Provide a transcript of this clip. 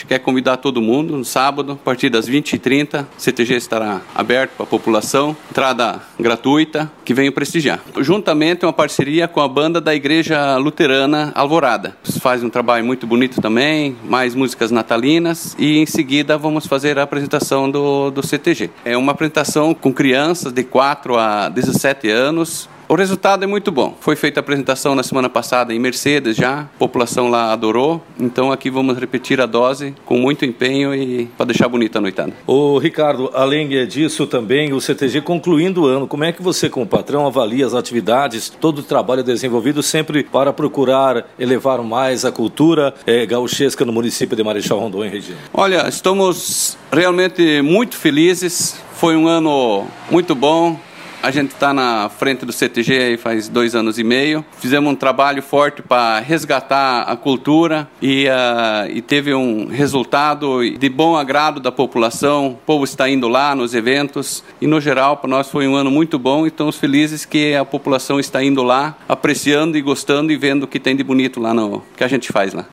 quer convidar todo mundo no sábado, a partir das 20h30. O CTG estará aberto para a população, entrada gratuita, que venham prestigiar. Juntamente uma parceria com a banda da Igreja Luterana Alvorada. Eles fazem um trabalho muito bonito também, mais músicas natalinas, e em seguida vamos fazer a apresentação do CTG. É uma apresentação com crianças de 4 a 17 anos. O resultado é muito bom. Foi feita a apresentação na semana passada em Mercedes já, a população lá adorou, então aqui vamos repetir a dose com muito empenho e para deixar bonita a noitada. Ô Ricardo, além disso também o CTG concluindo o ano, como é que você como patrão avalia as atividades, todo o trabalho desenvolvido sempre para procurar elevar mais a cultura gauchesca no município de Marechal Rondon e região? Olha, estamos realmente muito felizes, foi um ano muito bom. A gente está na frente do CTG aí faz 2 anos e meio. Fizemos um trabalho forte para resgatar a cultura e teve um resultado de bom agrado da população. O povo está indo lá nos eventos e, no geral, para nós foi um ano muito bom e estamos felizes que a população está indo lá, apreciando e gostando e vendo o que tem de bonito lá no que a gente faz lá.